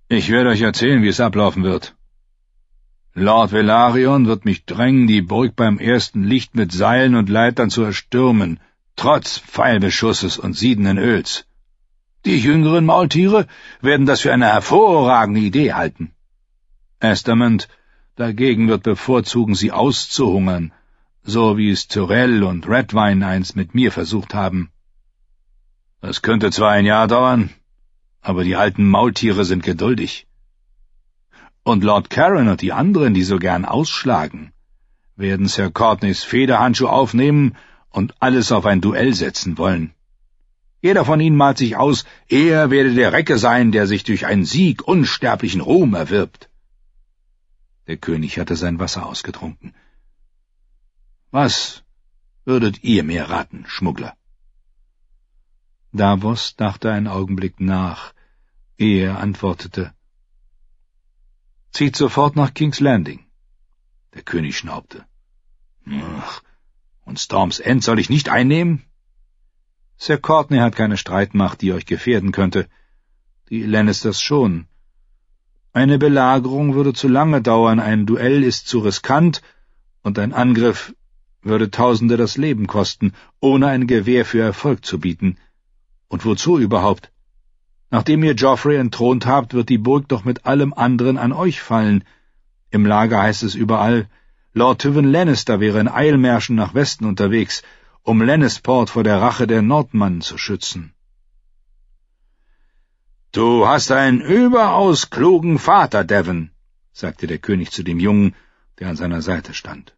Ich werde euch erzählen, wie es ablaufen wird. Lord Velaryon wird mich drängen, die Burg beim ersten Licht mit Seilen und Leitern zu erstürmen, trotz Pfeilbeschusses und siedenden Öls. Die jüngeren Maultiere werden das für eine hervorragende Idee halten. Estermond dagegen wird bevorzugen, sie auszuhungern, so wie es Tyrell und Redwyne einst mit mir versucht haben. Das könnte zwar ein Jahr dauern, aber die alten Maultiere sind geduldig. Und Lord Carron und die anderen, die so gern ausschlagen, werden Sir Courtenays Federhandschuh aufnehmen und alles auf ein Duell setzen wollen. Jeder von ihnen malt sich aus, er werde der Recke sein, der sich durch einen Sieg unsterblichen Ruhm erwirbt. Der König hatte sein Wasser ausgetrunken. Was würdet ihr mir raten, Schmuggler? Davos dachte einen Augenblick nach, ehe er antwortete. Zieht sofort nach King's Landing. Der König schnaubte. Ach, und Storm's End soll ich nicht einnehmen? Sir Courtenay hat keine Streitmacht, die euch gefährden könnte. Die Lannisters schon. Eine Belagerung würde zu lange dauern, ein Duell ist zu riskant, und ein Angriff würde Tausende das Leben kosten, ohne ein Gewehr für Erfolg zu bieten. Und wozu überhaupt? Nachdem ihr Joffrey entthront habt, wird die Burg doch mit allem anderen an euch fallen. Im Lager heißt es überall, Lord Tywin Lannister wäre in Eilmärschen nach Westen unterwegs, um Lannisport vor der Rache der Nordmannen zu schützen. »Du hast einen überaus klugen Vater, Devon«, sagte der König zu dem Jungen, der an seiner Seite stand.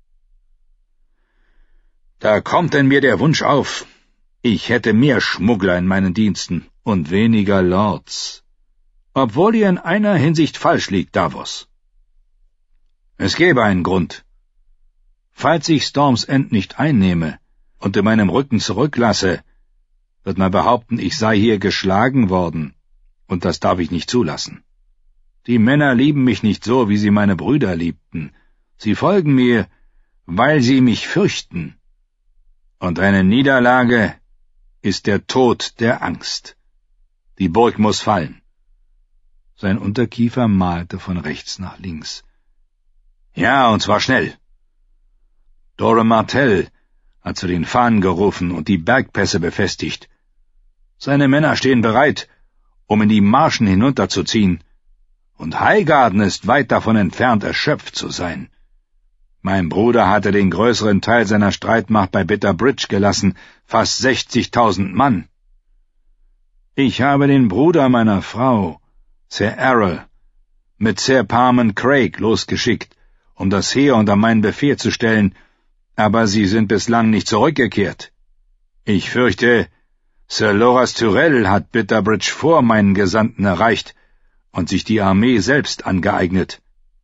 »Da kommt in mir der Wunsch auf, ich hätte mehr Schmuggler in meinen Diensten und weniger Lords, obwohl ihr in einer Hinsicht falsch liegt, Davos. Es gäbe einen Grund. Falls ich Storm's End nicht einnehme und in meinem Rücken zurücklasse, wird man behaupten, ich sei hier geschlagen worden, und das darf ich nicht zulassen. Die Männer lieben mich nicht so, wie sie meine Brüder liebten. Sie folgen mir, weil sie mich fürchten. Und eine Niederlage ist der Tod der Angst. Die Burg muss fallen.« Sein Unterkiefer malte von rechts nach links. »Ja, und zwar schnell. Doran Martell hat zu den Fahnen gerufen und die Bergpässe befestigt. Seine Männer stehen bereit, um in die Marschen hinunterzuziehen, und Highgarden ist weit davon entfernt, erschöpft zu sein. Mein Bruder hatte den größeren Teil seiner Streitmacht bei Bitter Bridge gelassen, fast 60.000 Mann. Ich habe den Bruder meiner Frau, Sir Errol, mit Sir Parman Craig losgeschickt, um das Heer unter meinen Befehl zu stellen, aber sie sind bislang nicht zurückgekehrt. Ich fürchte, Sir Loras Tyrell hat Bitterbridge vor meinen Gesandten erreicht und sich die Armee selbst angeeignet.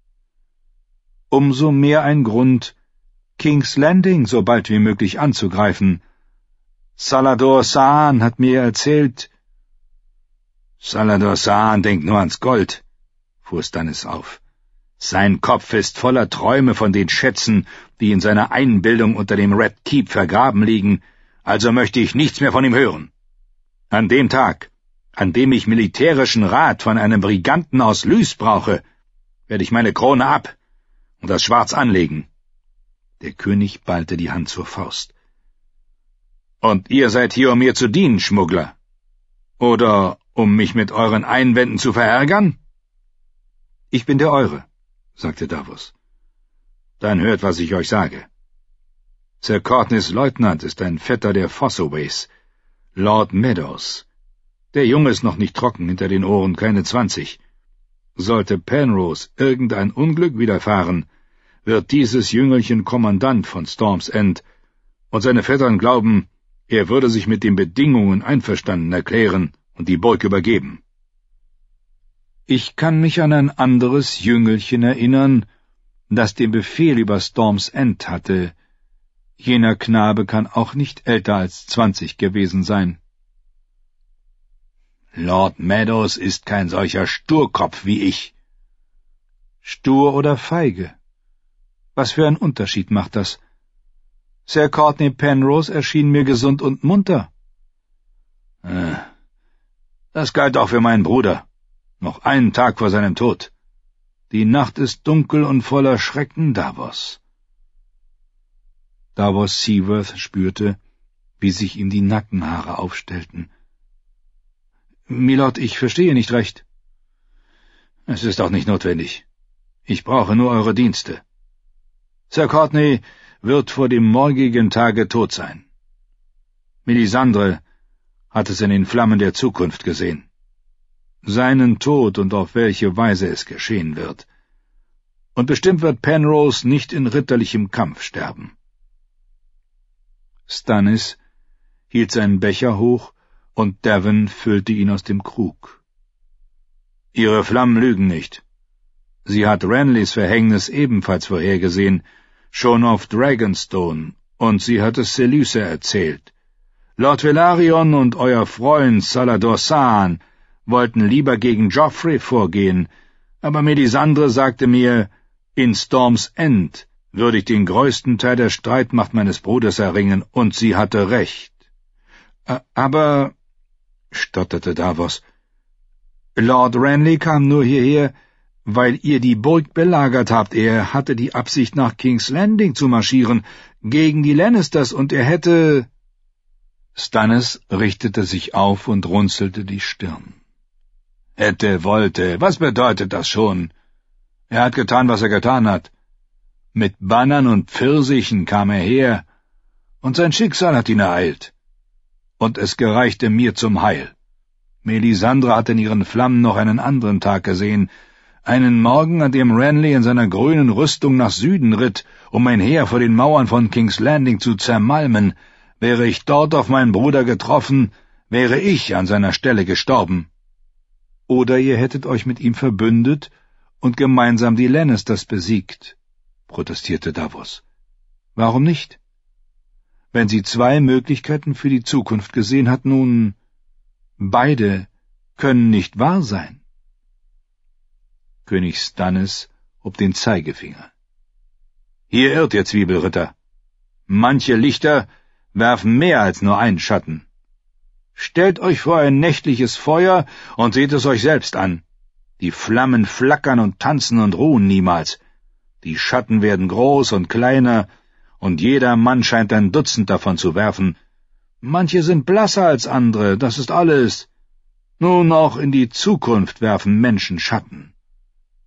Umso mehr ein Grund, King's Landing so bald wie möglich anzugreifen. Salladhor Saan hat mir erzählt. Salladhor Saan denkt nur ans Gold, fuhr Stannis auf. Sein Kopf ist voller Träume von den Schätzen, die in seiner Einbildung unter dem Red Keep vergraben liegen, also möchte ich nichts mehr von ihm hören. An dem Tag, an dem ich militärischen Rat von einem Briganten aus Lys brauche, werde ich meine Krone ab und das Schwarz anlegen. Der König ballte die Hand zur Faust. Und ihr seid hier, um mir zu dienen, Schmuggler? Oder um mich mit euren Einwänden zu verärgern? Ich bin der Eure, sagte Davos. Dann hört, was ich euch sage. Sir Courtenays Leutnant ist ein Vetter der Fossaways, Lord Meadows. Der Junge ist noch nicht trocken hinter den Ohren, keine 20. Sollte Penrose irgendein Unglück widerfahren, wird dieses Jüngelchen Kommandant von Storm's End, und seine Vettern glauben, er würde sich mit den Bedingungen einverstanden erklären und die Burg übergeben. Ich kann mich an ein anderes Jüngelchen erinnern, das den Befehl über Storm's End hatte. Jener Knabe kann auch nicht älter als 20 gewesen sein. Lord Meadows ist kein solcher Sturkopf wie ich. Stur oder feige? Was für ein Unterschied macht das? Sir Courtenay Penrose erschien mir gesund und munter. Das galt auch für meinen Bruder, Noch einen Tag vor seinem Tod. Die Nacht ist dunkel und voller Schrecken, Davos. Davos Seaworth spürte, wie sich ihm die Nackenhaare aufstellten. »Milord, ich verstehe nicht recht.« »Es ist auch nicht notwendig. Ich brauche nur eure Dienste. Sir Courtenay wird vor dem morgigen Tage tot sein. Melisandre hat es in den Flammen der Zukunft gesehen. Seinen Tod und auf welche Weise es geschehen wird. Und bestimmt wird Penrose nicht in ritterlichem Kampf sterben.« Stannis hielt seinen Becher hoch, und Davon füllte ihn aus dem Krug. »Ihre Flammen lügen nicht. Sie hat Renlys Verhängnis ebenfalls vorhergesehen, schon auf Dragonstone, und sie hat es Selyse erzählt. Lord Velaryon und euer Freund Salladhor Saan wollten lieber gegen Joffrey vorgehen, aber Melisandre sagte mir, in Storm's End würde ich den größten Teil der Streitmacht meines Bruders erringen, und sie hatte recht.« »Aber«, stotterte Davos, »Lord Renly kam nur hierher, weil ihr die Burg belagert habt. Er hatte die Absicht, nach King's Landing zu marschieren, gegen die Lannisters, und er hätte...« Stannis richtete sich auf und runzelte die Stirn. »Hätte, wollte, was bedeutet das schon? Er hat getan, was er getan hat. Mit Bannern und Pfirsichen kam er her, und sein Schicksal hat ihn ereilt. Und es gereichte mir zum Heil. Melisandre hat in ihren Flammen noch einen anderen Tag gesehen, einen Morgen, an dem Renly in seiner grünen Rüstung nach Süden ritt, um ein Heer vor den Mauern von King's Landing zu zermalmen. Wäre ich dort auf meinen Bruder getroffen, wäre ich an seiner Stelle gestorben.« »Oder ihr hättet euch mit ihm verbündet und gemeinsam die Lannisters besiegt«, protestierte Davos. »Warum nicht? Wenn sie zwei Möglichkeiten für die Zukunft gesehen hat, nun, beide können nicht wahr sein.« König Stannis hob den Zeigefinger. »Hier irrt ihr Zwiebelritter. Manche Lichter werfen mehr als nur einen Schatten. Stellt euch vor ein nächtliches Feuer und seht es euch selbst an. Die Flammen flackern und tanzen und ruhen niemals. Die Schatten werden groß und kleiner, und jeder Mann scheint ein Dutzend davon zu werfen. Manche sind blasser als andere, das ist alles. Nun auch in die Zukunft werfen Menschen Schatten.